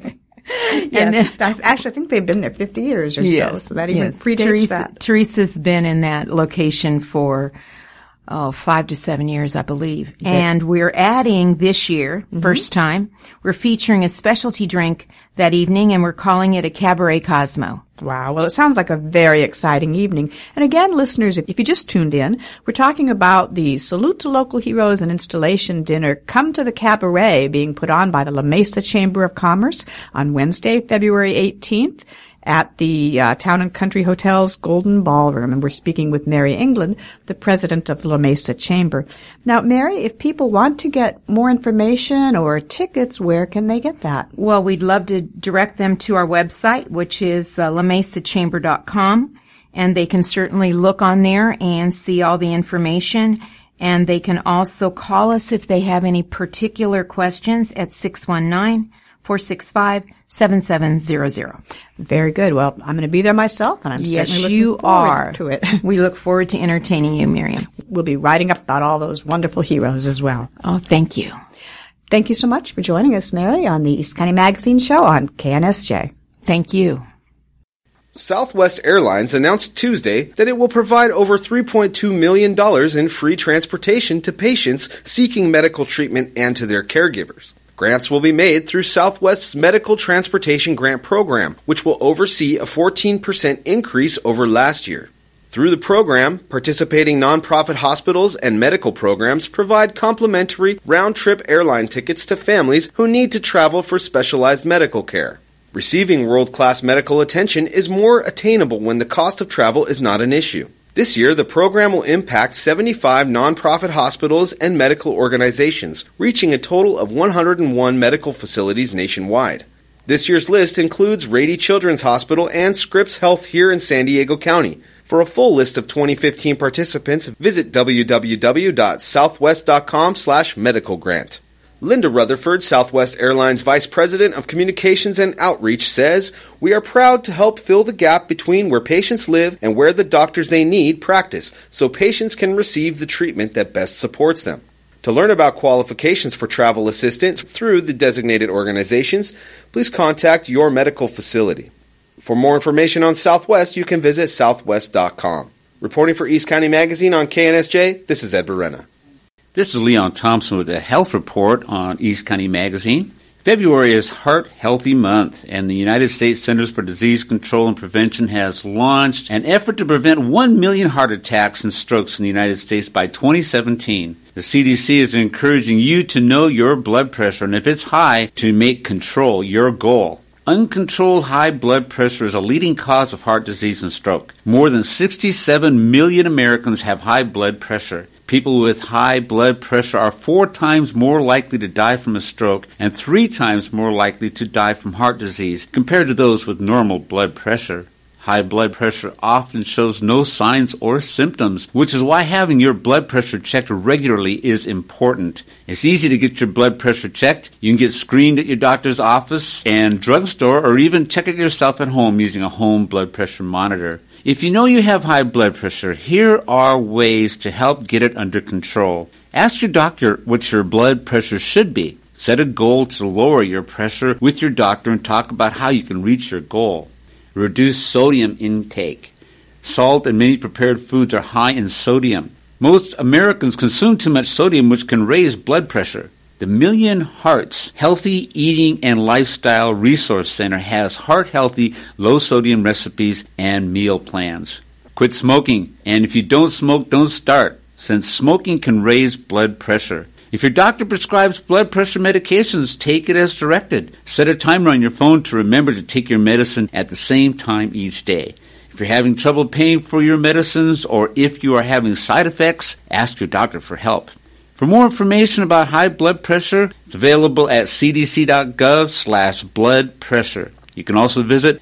Yes, actually, I think they've been there 50 years or so. So that even predates that. Teresa's been in that location for 5 to 7 years, I believe. Okay. And we're adding this year, first time, we're featuring a specialty drink that evening, and we're calling it a Cabaret Cosmo. Wow. Well, it sounds like a very exciting evening. And again, listeners, if you just tuned in, we're talking about the Salute to Local Heroes and Installation Dinner Come to the Cabaret being put on by the La Mesa Chamber of Commerce on Wednesday, February 18th. At the Town and Country Hotel's Golden Ballroom, and we're speaking with Mary England, the president of the La Mesa Chamber. Now, Mary, if people want to get more information or tickets, where can they get that? Well, we'd love to direct them to our website, which is lamesachamber.com, and they can certainly look on there and see all the information. And they can also call us if they have any particular questions at 619-465-7700. Very good. Well, I'm going to be there myself, and I'm certainly looking forward to it. We look forward to entertaining you, Miriam. We'll be writing up about all those wonderful heroes as well. Oh, thank you. Thank you so much for joining us, Mary, on the East County Magazine Show on KNSJ. Thank you. Southwest Airlines announced Tuesday that it will provide over $3.2 million in free transportation to patients seeking medical treatment and to their caregivers. Grants will be made through Southwest's Medical Transportation Grant Program, which will oversee a 14% increase over last year. Through the program, participating nonprofit hospitals and medical programs provide complimentary round-trip airline tickets to families who need to travel for specialized medical care. Receiving world-class medical attention is more attainable when the cost of travel is not an issue. This year, the program will impact 75 nonprofit hospitals and medical organizations, reaching a total of 101 medical facilities nationwide. This year's list includes Rady Children's Hospital and Scripps Health here in San Diego County. For a full list of 2015 participants, visit www.southwest.com/medicalgrant. Linda Rutherford, Southwest Airlines Vice President of Communications and Outreach, says, "We are proud to help fill the gap between where patients live and where the doctors they need practice, so patients can receive the treatment that best supports them." To learn about qualifications for travel assistance through the designated organizations, please contact your medical facility. For more information on Southwest, you can visit southwest.com. Reporting for East County Magazine on KNSJ, this is Ed Berena. This is Leon Thompson with a health report on East County Magazine. February is Heart Healthy Month, and the United States Centers for Disease Control and Prevention has launched an effort to prevent 1 million heart attacks and strokes in the United States by 2017. The CDC is encouraging you to know your blood pressure, and if it's high, to make control your goal. Uncontrolled high blood pressure is a leading cause of heart disease and stroke. More than 67 million Americans have high blood pressure. People with high blood pressure are 4 times more likely to die from a stroke and 3 times more likely to die from heart disease compared to those with normal blood pressure. High blood pressure often shows no signs or symptoms, which is why having your blood pressure checked regularly is important. It's easy to get your blood pressure checked. You can get screened at your doctor's office and drugstore, or even check it yourself at home using a home blood pressure monitor. If you know you have high blood pressure, here are ways to help get it under control. Ask your doctor what your blood pressure should be. Set a goal to lower your pressure with your doctor and talk about how you can reach your goal. Reduce sodium intake. Salt and many prepared foods are high in sodium. Most Americans consume too much sodium, which can raise blood pressure. The Million Hearts Healthy Eating and Lifestyle Resource Center has heart-healthy, low-sodium recipes and meal plans. Quit smoking, and if you don't smoke, don't start, since smoking can raise blood pressure. If your doctor prescribes blood pressure medications, take it as directed. Set a timer on your phone to remember to take your medicine at the same time each day. If you're having trouble paying for your medicines, or if you are having side effects, ask your doctor for help. For more information about high blood pressure, it's available at cdc.gov/blood pressure. You can also visit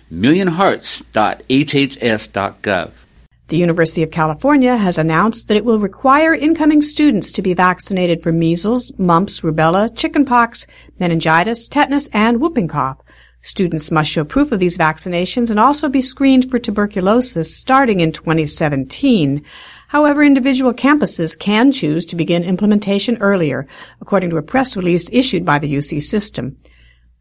millionhearts.hhs.gov. The University of California has announced that it will require incoming students to be vaccinated for measles, mumps, rubella, chickenpox, meningitis, tetanus, and whooping cough. Students must show proof of these vaccinations and also be screened for tuberculosis starting in 2017. However, individual campuses can choose to begin implementation earlier, according to a press release issued by the UC system.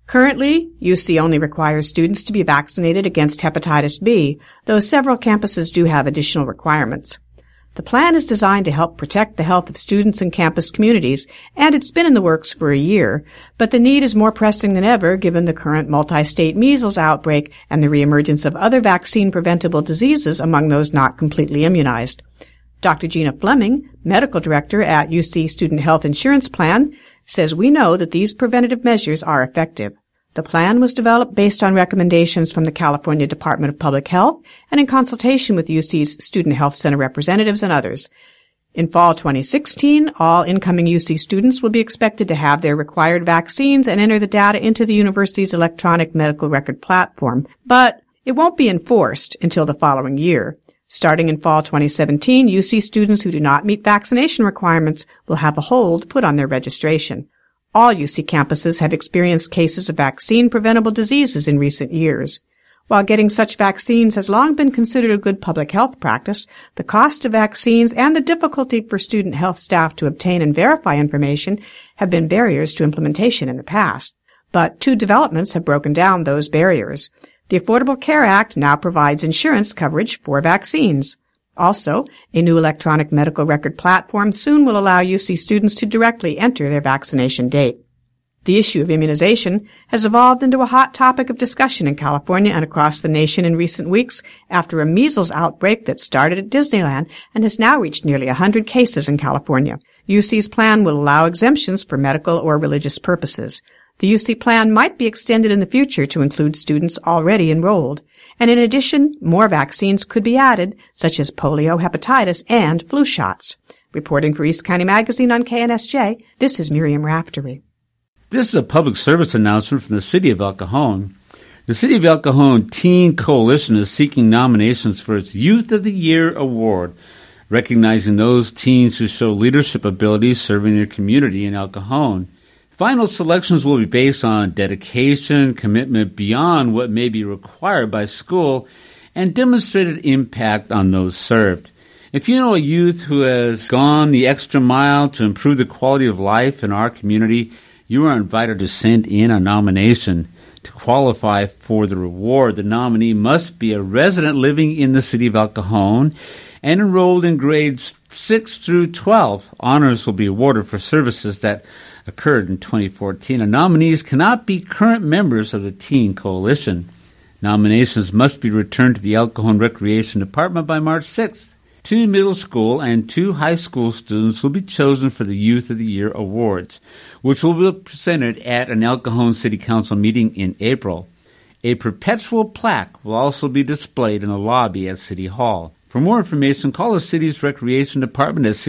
Currently, UC only requires students to be vaccinated against hepatitis B, though several campuses do have additional requirements. The plan is designed to help protect the health of students and campus communities, and it's been in the works for a year, but the need is more pressing than ever given the current multi-state measles outbreak and the reemergence of other vaccine-preventable diseases among those not completely immunized. Dr. Gina Fleming, medical director at UC Student Health Insurance Plan, says we know that these preventative measures are effective. The plan was developed based on recommendations from the California Department of Public Health and in consultation with UC's Student Health Center representatives and others. In fall 2016, all incoming UC students will be expected to have their required vaccines and enter the data into the university's electronic medical record platform, but it won't be enforced until the following year. Starting in fall 2017, UC students who do not meet vaccination requirements will have a hold put on their registration. All UC campuses have experienced cases of vaccine-preventable diseases in recent years. While getting such vaccines has long been considered a good public health practice, the cost of vaccines and the difficulty for student health staff to obtain and verify information have been barriers to implementation in the past. But two developments have broken down those barriers. The Affordable Care Act now provides insurance coverage for vaccines. Also, a new electronic medical record platform soon will allow UC students to directly enter their vaccination date. The issue of immunization has evolved into a hot topic of discussion in California and across the nation in recent weeks after a measles outbreak that started at Disneyland and has now reached nearly 100 cases in California. UC's plan will allow exemptions for medical or religious purposes. The UC plan might be extended in the future to include students already enrolled. And in addition, more vaccines could be added, such as polio, hepatitis, and flu shots. Reporting for East County Magazine on KNSJ, this is Miriam Raftery. This is a public service announcement from the City of El Cajon. The City of El Cajon Teen Coalition is seeking nominations for its Youth of the Year Award, recognizing those teens who show leadership abilities serving their community in El Cajon. Final selections will be based on dedication, commitment beyond what may be required by school, and demonstrated impact on those served. If you know a youth who has gone the extra mile to improve the quality of life in our community, you are invited to send in a nomination. To qualify for the reward, the nominee must be a resident living in the City of El Cajon and enrolled in grades 6 through 12. Honors will be awarded for services that occurred in 2014, and nominees cannot be current members of the Teen Coalition. Nominations must be returned to the El Cajon Recreation Department by March 6th. 2 middle school and 2 high school students will be chosen for the Youth of the Year Awards, which will be presented at an El Cajon City Council meeting in April. A perpetual plaque will also be displayed in the lobby at City Hall. For more information, call the city's Recreation Department at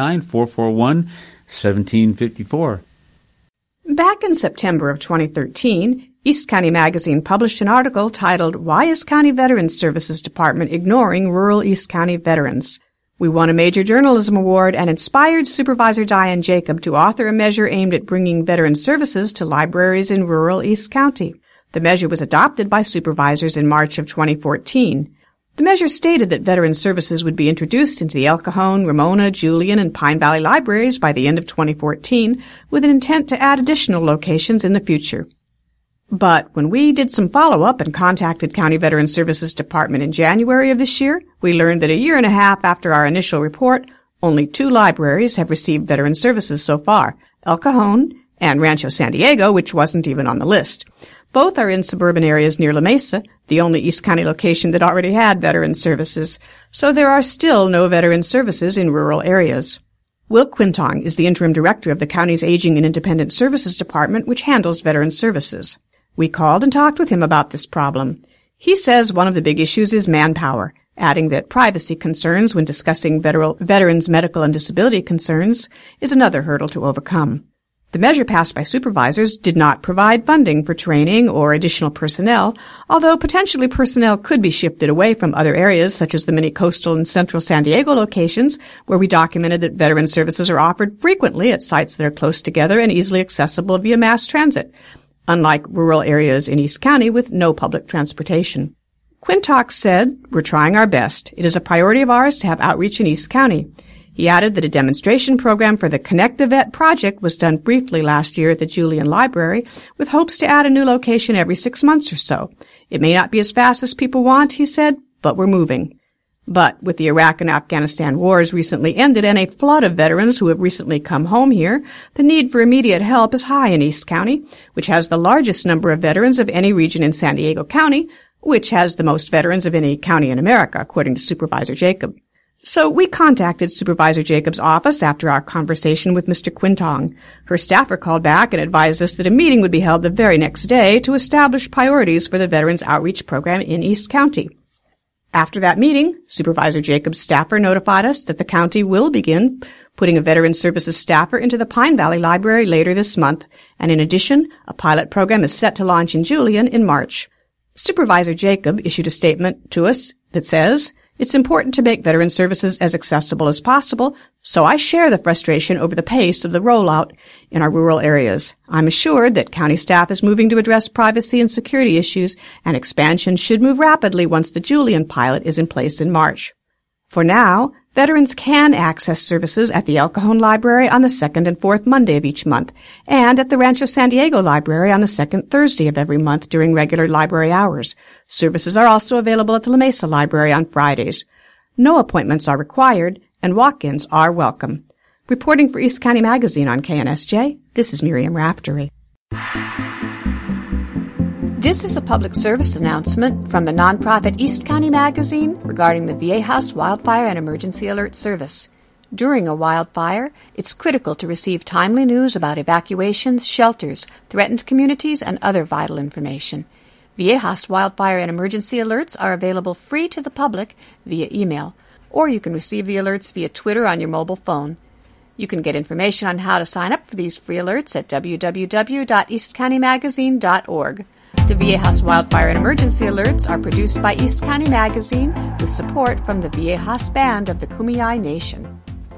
619-441-1754. Back in September of 2013, East County Magazine published an article titled, "Why is County Veterans Services Department Ignoring Rural East County Veterans?" We won a major journalism award and inspired Supervisor Diane Jacob to author a measure aimed at bringing veteran services to libraries in rural East County. The measure was adopted by supervisors in March of 2014. The measure stated that veteran services would be introduced into the El Cajon, Ramona, Julian, and Pine Valley libraries by the end of 2014, with an intent to add additional locations in the future. But when we did some follow-up and contacted County Veteran Services Department in January of this year, we learned that a year and a half after our initial report, only 2 libraries have received veteran services so far, El Cajon and Rancho San Diego, which wasn't even on the list. Both are in suburban areas near La Mesa, the only East County location that already had veteran services, so there are still no veteran services in rural areas. Will Quintong is the interim director of the county's Aging and Independent Services Department, which handles veteran services. We called and talked with him about this problem. He says one of the big issues is manpower, adding that privacy concerns when discussing veterans' medical and disability concerns is another hurdle to overcome. The measure passed by supervisors did not provide funding for training or additional personnel, although potentially personnel could be shifted away from other areas such as the many coastal and central San Diego locations where we documented that veteran services are offered frequently at sites that are close together and easily accessible via mass transit, unlike rural areas in East County with no public transportation. Quintox said, "We're trying our best. It is a priority of ours to have outreach in East County." He added that a demonstration program for the Connect a Vet project was done briefly last year at the Julian Library, with hopes to add a new location every 6 months or so. It may not be as fast as people want, he said, but we're moving. But with the Iraq and Afghanistan wars recently ended and a flood of veterans who have recently come home here, the need for immediate help is high in East County, which has the largest number of veterans of any region in San Diego County, which has the most veterans of any county in America, according to Supervisor Jacob. So we contacted Supervisor Jacob's office after our conversation with Mr. Quintong. Her staffer called back and advised us that a meeting would be held the very next day to establish priorities for the Veterans Outreach Program in East County. After that meeting, Supervisor Jacob's staffer notified us that the county will begin putting a Veterans Services staffer into the Pine Valley Library later this month, and in addition, a pilot program is set to launch in Julian in March. Supervisor Jacob issued a statement to us that says, "It's important to make Veterans Services as accessible as possible, so I share the frustration over the pace of the rollout in our rural areas. I'm assured that county staff is moving to address privacy and security issues, and expansion should move rapidly once the Julian pilot is in place in March. For now, veterans can access services at the El Cajon Library on the second and fourth Monday of each month, and at the Rancho San Diego Library on the second Thursday of every month during regular library hours. Services are also available at the La Mesa Library on Fridays. No appointments are required, and walk-ins are welcome." Reporting for East County Magazine on KNSJ, this is Miriam Raftery. This is a public service announcement from the nonprofit East County Magazine regarding the Viejas Wildfire and Emergency Alert Service. During a wildfire, it's critical to receive timely news about evacuations, shelters, threatened communities, and other vital information. Viejas Wildfire and Emergency Alerts are available free to the public via email, or you can receive the alerts via Twitter on your mobile phone. You can get information on how to sign up for these free alerts at www.eastcountymagazine.org. The Viejas Wildfire and Emergency Alerts are produced by East County Magazine with support from the Viejas Band of the Kumeyaay Nation.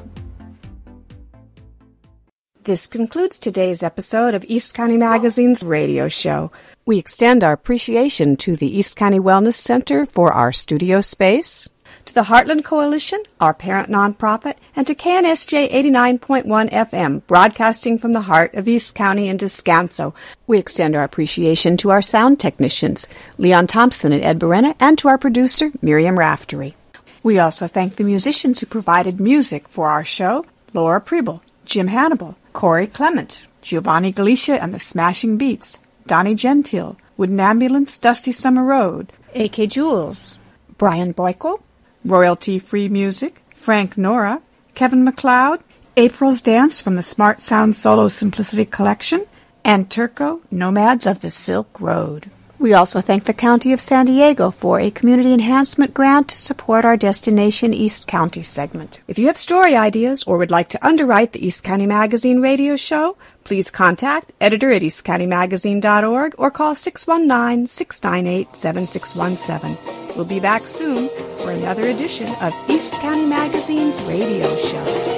This concludes today's episode of East County Magazine's radio show. We extend our appreciation to the East County Wellness Center for our studio space, to the Heartland Coalition, our parent nonprofit, and to KNSJ 89.1 FM, broadcasting from the heart of East County in Descanso. We extend our appreciation to our sound technicians, Leon Thompson and Ed Berena, and to our producer, Miriam Raftery. We also thank the musicians who provided music for our show, Laura Preble, Jim Hannibal, Corey Clement, Giovanni Galicia and the Smashing Beats, Donnie Gentile, Wooden Ambulance, Dusty Summer Road, A.K. Jules, Brian Boyko, Royalty-Free Music, Frank Nora, Kevin MacLeod, April's Dance from the Smart Sound Solo Simplicity Collection, and Turco, Nomads of the Silk Road. We also thank the County of San Diego for a community enhancement grant to support our Destination East County segment. If you have story ideas or would like to underwrite the East County Magazine radio show, please contact editor at eastcountymagazine.org or call 619-698-7617. We'll be back soon for another edition of East County Magazine's radio show.